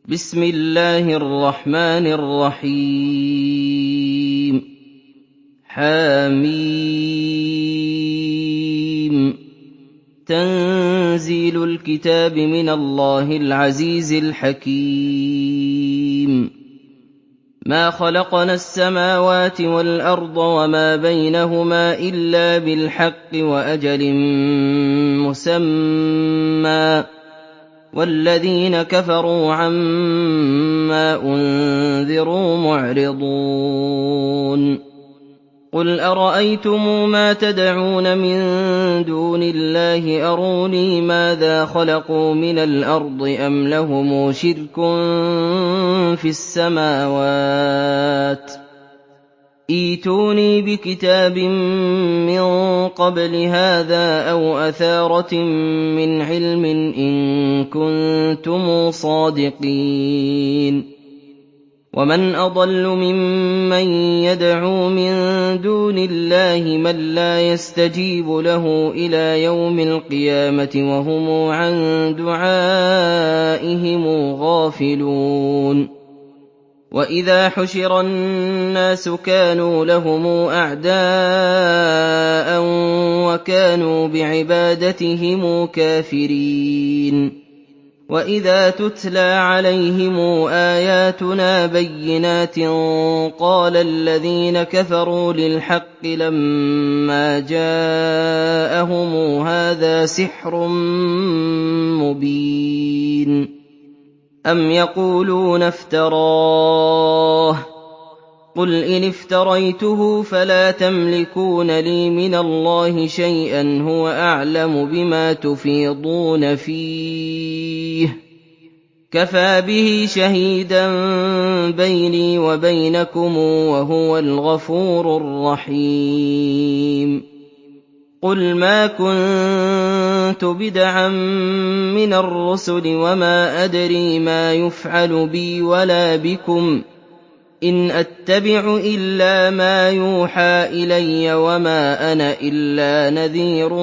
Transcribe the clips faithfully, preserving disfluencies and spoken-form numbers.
بسم الله الرحمن الرحيم حم تنزيل الكتاب من الله العزيز الحكيم ما خلقنا السماوات والأرض وما بينهما إلا بالحق وأجل مسمى والذين كفروا عما أنذروا معرضون قل أرأيتم ما تدعون من دون الله أروني ماذا خلقوا من الأرض أم لهم شرك في السماوات ائتوني بكتاب من قبل هذا أو أثارة من علم إن كنتم صادقين ومن أضل ممن يدعو من دون الله من لا يستجيب له إلى يوم القيامة وهم عن دعائهم غافلون وإذا حشر الناس كانوا لهم أعداء وكانوا بعبادتهم كافرين وإذا تتلى عليهم آياتنا بينات قال الذين كفروا للحق لما جاءهم هذا سحر مبين أم يقولون افتراه قل إن افتريته فلا تملكون لي من الله شيئا هو أعلم بما تفيضون فيه كفى به شهيدا بيني وبينكم وهو الغفور الرحيم قل ما كنت بدعا من الرسل وما أدري ما يفعل بي ولا بكم إن أتبع إلا ما يوحى إلي وما أنا إلا نذير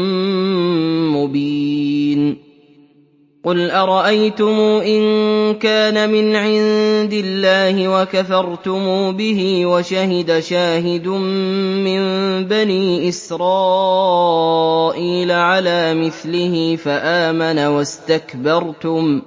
مبين قل أرأيتم إن كان من عند الله وكفرتم به وشهد شاهد من بني إسرائيل على مثله فآمن واستكبرتم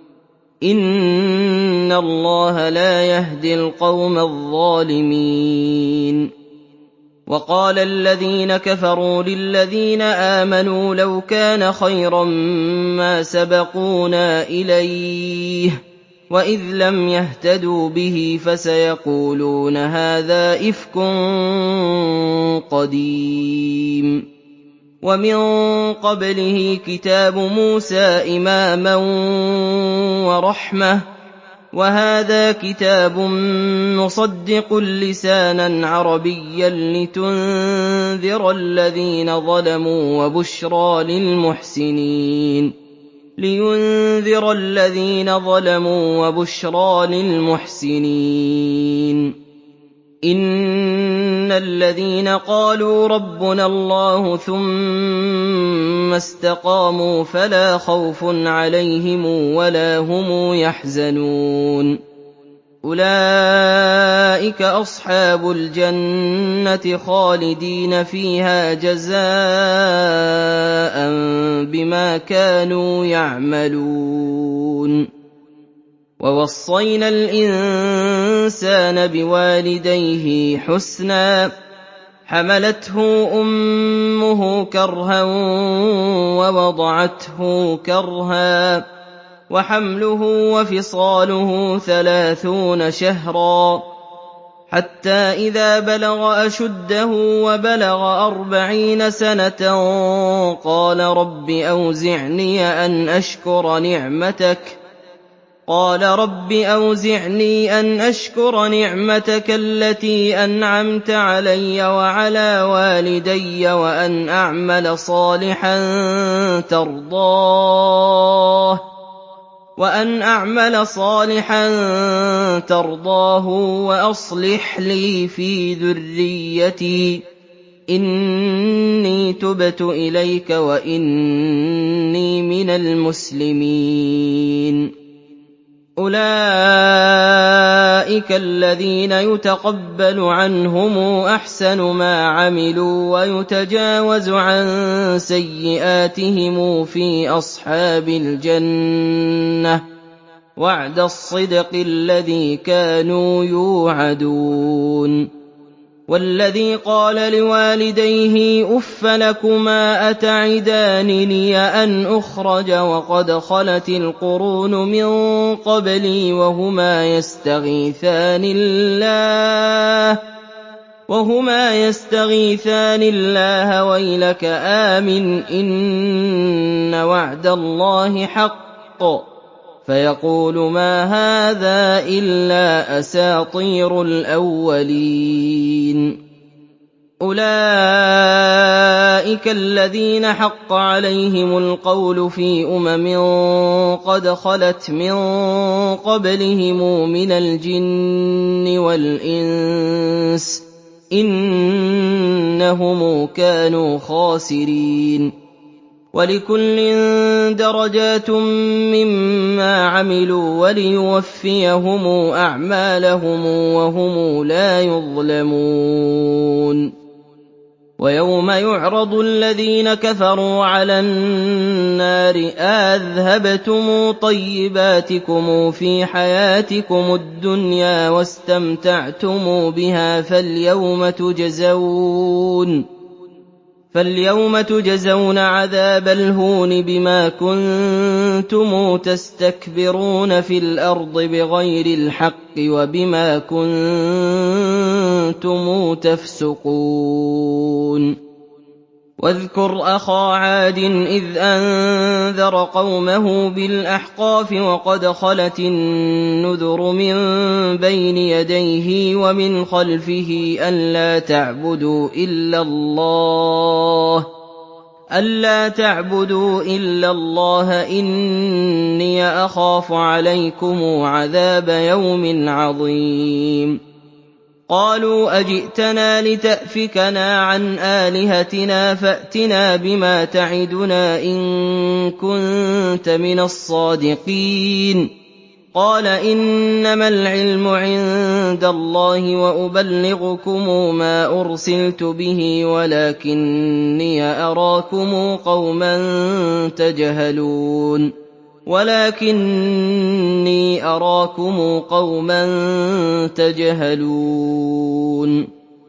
إن الله لا يهدي القوم الظالمين وقال الذين كفروا للذين آمنوا لو كان خيرا ما سبقونا إليه وإذ لم يهتدوا به فسيقولون هذا إفك قديم ومن قبله كتاب موسى إماما ورحمة وهذا كتاب مصدق لسانا عربيا لتنذر الذين ظلموا وبشرى للمحسنين لينذر الذين ظلموا وبشرى للمحسنين إن الذين قالوا ربنا الله ثم استقاموا فلا خوف عليهم ولا هم يحزنون أولئك أصحاب الجنة خالدين فيها جزاء بما كانوا يعملون ووصينا الإنسان بوالديه حسنا حملته أمه كرها ووضعته كرها وحمله وفصاله ثلاثون شهرا حتى إذا بلغ أشده وبلغ أربعين سنة قال رب أوزعني أن أشكر نعمتك قال رب أوزعني أن أشكر نعمتك التي أنعمت علي وعلى والدي وأن أعمل صالحا ترضاه وأن أعمل صالحا ترضاه وأصلح لي في ذريتي إني تبت إليك وإني من المسلمين أُولَٰئِكَ الَّذِينَ يُتَقَبَّلُ عَنْهُمْ أَحْسَنُ مَا عَمِلُوا وَيُتَجَاوَزُ عَن سَيِّئَاتِهِمْ فِي أَصْحَابِ الْجَنَّةِ ۖ وَعْدَ الصِّدْقِ الَّذِي كَانُوا يُوعَدُونَ وَالَّذِي قَالَ لِوَالِدَيْهِ أُفٍّ لَّكُمَا أَتَعِدَانِنِي أَنْ أُخْرَجَ وَقَدْ خَلَتِ الْقُرُونُ مِن قَبْلِي وَهُمَا يَسْتَغِيثَانِ اللَّهَ وَهُمَا يَسْتَغِيثَانِ اللَّهَ وَيْلَكَ آمِنْ إِنَّ وَعْدَ اللَّهِ حَقٌّ فَيَقُولُ مَا هَٰذَا إِلَّا أَسَاطِيرُ الْأَوَّلِينَ أُولَٰئِكَ الَّذِينَ حَقَّ عَلَيْهِمُ الْقَوْلُ فِي أُمَمٍ قَدْ خَلَتْ مِن قَبْلِهِم مِّنَ الْجِنِّ وَالْإِنسِ ۖ إِنَّهُمْ كَانُوا خَاسِرِينَ وَلِكُلٍّ دَرَجَاتٌ مِّمَّا عَمِلُوا وَلِيُوَفِّيَهُمْ أَعْمَالَهُمْ وَهُمْ لَا يُظْلَمُونَ وَيَوْمَ يُعْرَضُ الَّذِينَ كَفَرُوا عَلَى النَّارِ أَأَذْهَبْتُمْ طَيِّبَاتِكُمْ فِي حَيَاتِكُمُ الدُّنْيَا وَاسْتَمْتَعْتُمْ بِهَا فَالْيَوْمَ تُجْزَوْنَ فَالْيَوْمَ تُجْزَوْنَ عَذَابَ الْهُونِ بِمَا كُنتُمْ تَسْتَكْبِرُونَ فِي الْأَرْضِ بِغَيْرِ الْحَقِّ وَبِمَا كُنتُمْ تَفْسُقُونَ وَاذْكُرْ أَخَا عَادٍ إِذْ أَنذَرَ قَوْمَهُ بِالْأَحْقَافِ وَقَدْ خَلَتِ النُّذُرُ مِن بَيْنِ يَدَيْهِ وَمِنْ خَلْفِهِ أَلَّا تَعْبُدُوا إِلَّا اللَّهَ أَلَّا تَعْبُدُوا إِلَّا اللَّهَ إِنِّي أَخَافُ عَلَيْكُمْ عَذَابَ يَوْمٍ عَظِيمٍ قَالُوا أَجِئْتَنَا لِتَأْفِكَنَا عَنْ آلِهَتِنَا فَأْتِنَا بِمَا تَعِدُنَا إِن كُنتَ مِنَ الصَّادِقِينَ قَالَ إِنَّمَا الْعِلْمُ عِندَ اللَّهِ وَأُبَلِّغُكُم مَّا أُرْسِلْتُ بِهِ وَلَٰكِنِّي أَرَاكُمْ قَوْمًا تَجْهَلُونَ وَلَٰكِنِّي أَرَاكُمْ قَوْمًا تَجْهَلُونَ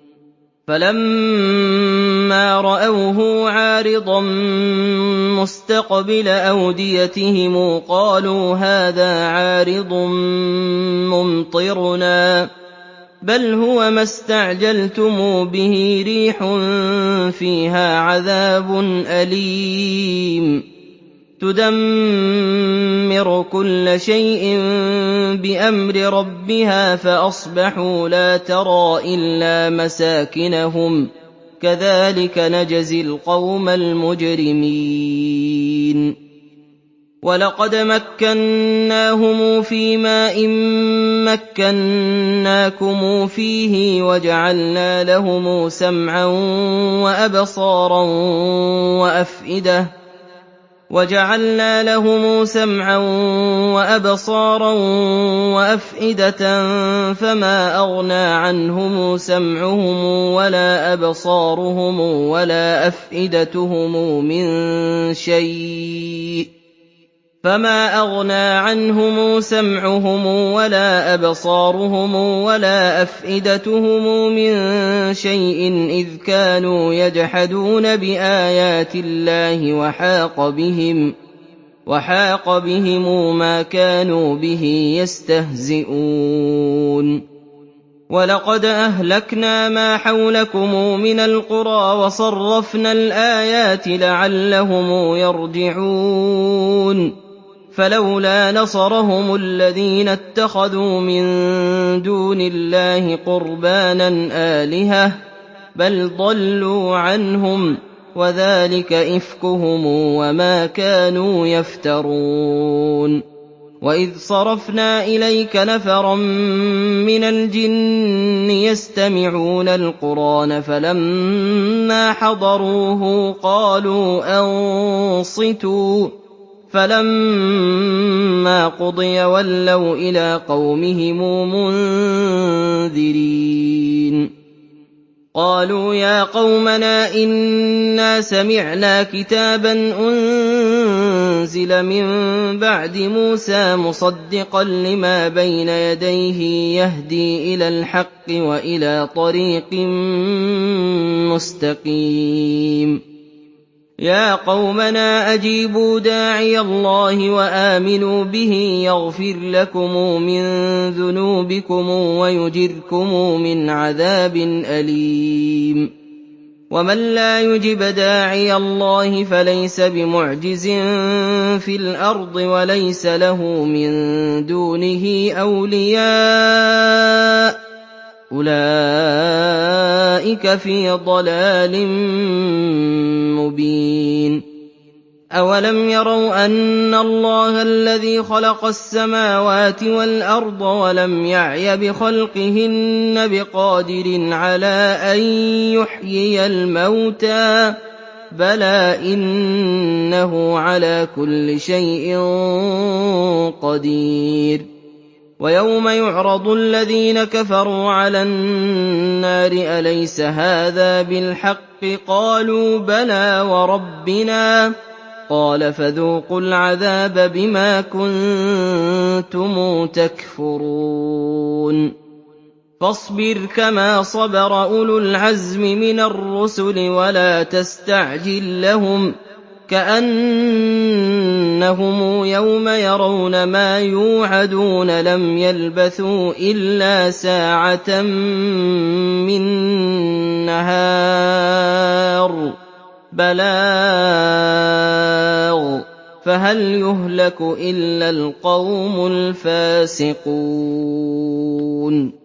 فَلَمَّا رَأَوْهُ عَارِضًا مُّسْتَقْبِلَ أَوْدِيَتِهِمْ قَالُوا هَٰذَا عَارِضٌ مُّمْطِرُنَا ۚ بَلْ هُوَ مَا اسْتَعْجَلْتُمْ بِهِ رِيحٌ فِيهَا عَذَابٌ أَلِيمٌ تُدَمِّرُ كُلَّ شَيْءٍ بِأَمْرِ رَبِّهَا فَأَصْبَحُوا لَا تَرَىٰ إِلَّا مَسَاكِنَهُمْ ۚ كَذَٰلِكَ نَجْزِي الْقَوْمَ الْمُجْرِمِينَ وَلَقَدْ مَكَّنَّاهُمْ فِي مَاءٍ مَّكَّنَّاكُمْ فِيهِ وَجَعَلْنَا لَهُمْ سَمْعًا وَأَبْصَارًا وَأَفْئِدَةً وَجَعَلْنَا لَهُمْ سَمْعًا وَأَبْصَارًا وَأَفْئِدَةً فَمَا أَغْنَىٰ عَنْهُمْ سَمْعُهُمْ وَلَا أَبْصَارُهُمْ وَلَا أَفْئِدَتُهُمْ مِن شَيْءٍ فَمَا أَغْنَىٰ عَنْهُمْ سَمْعُهُمْ وَلَا أَبْصَارُهُمْ وَلَا أَفْئِدَتُهُمْ مِن شَيْءٍ إِذْ كَانُوا يَجْحَدُونَ بِآيَاتِ اللَّهِ وَحَاقَ بِهِم وَحَاقَ بِهِم مَّا كَانُوا بِهِ يَسْتَهْزِئُونَ وَلَقَدْ أَهْلَكْنَا مَا حَوْلَكُم مِّنَ الْقُرَىٰ وَصَرَّفْنَا الْآيَاتِ لَعَلَّهُمْ يَرْجِعُونَ فَلَوْلَا نَصَرَهُمُ الَّذِينَ اتَّخَذُوا مِن دُونِ اللَّهِ قُرْبَانًا آلِهَةً ۖ بَلْ ضَلُّوا عَنْهُمْ ۚ وَذَٰلِكَ إِفْكُهُمْ وَمَا كَانُوا يَفْتَرُونَ وَإِذْ صَرَفْنَا إِلَيْكَ نَفَرًا مِّنَ الْجِنِّ يَسْتَمِعُونَ الْقُرْآنَ فَلَمَّا حَضَرُوهُ قَالُوا أَنصِتُوا فَلَمَّا قُضِيَ وَلَّوْا إِلَىٰ قَوْمِهِم مُّنذِرِينَ قَالُوا يَا قَوْمَنَا إِنَّا سَمِعْنَا كِتَابًا أُنزِلَ مِن بَعْدِ مُوسَىٰ مُصَدِّقًا لِّمَا بَيْنَ يَدَيْهِ يَهْدِي إِلَى الْحَقِّ وَإِلَىٰ طَرِيقٍ مُّسْتَقِيمٍ يَا قَوْمَنَا أَجِيبُوا دَاعِيَ اللَّهِ وَآمِنُوا بِهِ يَغْفِرْ لَكُم مِّن ذُنُوبِكُمْ وَيُجِرْكُم مِّنْ عَذَابٍ أَلِيمٍ وَمَن لَّا يُجِبْ دَاعِيَ اللَّهِ فَلَيْسَ بِمُعْجِزٍ فِي الْأَرْضِ وَلَيْسَ لَهُ مِن دُونِهِ أَوْلِيَاءُ ۚ أُولَٰئِكَ فِي ضَلَالٍ مُّبِينٍ أَوَلَمْ يَرَوْا أَنَّ اللَّهَ الَّذِي خَلَقَ السَّمَاوَاتِ وَالْأَرْضَ وَلَمْ يَعْيَ بِخَلْقِهِنَّ بِقَادِرٍ عَلَىٰ أَن يُحْيِيَ الْمَوْتَىٰ ۚ بَلَىٰ إِنَّهُ عَلَىٰ كُلِّ شَيْءٍ قَدِيرٌ وَيَوْمَ يُعْرَضُ الَّذِينَ كَفَرُوا عَلَى النَّارِ أَلَيْسَ هَٰذَا بِالْحَقِّ ۖ قَالُوا بَلَىٰ وَرَبِّنَا ۚ قَالَ فَذُوقُوا الْعَذَابَ بِمَا كُنتُمْ تَكْفُرُونَ فَاصْبِرْ كَمَا صَبَرَ أُولُو الْعَزْمِ مِنَ الرُّسُلِ وَلَا تَسْتَعْجِل لَّهُمْ ۚ كَأَنَّهُمْ يَوْمَ يَرَوْنَ مَا يُوعَدُونَ لَمْ يَلْبَثُوا إِلَّا سَاعَةً مِّن نَّهَارٍ بَلَاغٌ ۚ فَهَلْ يُهْلَكُ إِلَّا الْقَوْمُ الْفَاسِقُونَ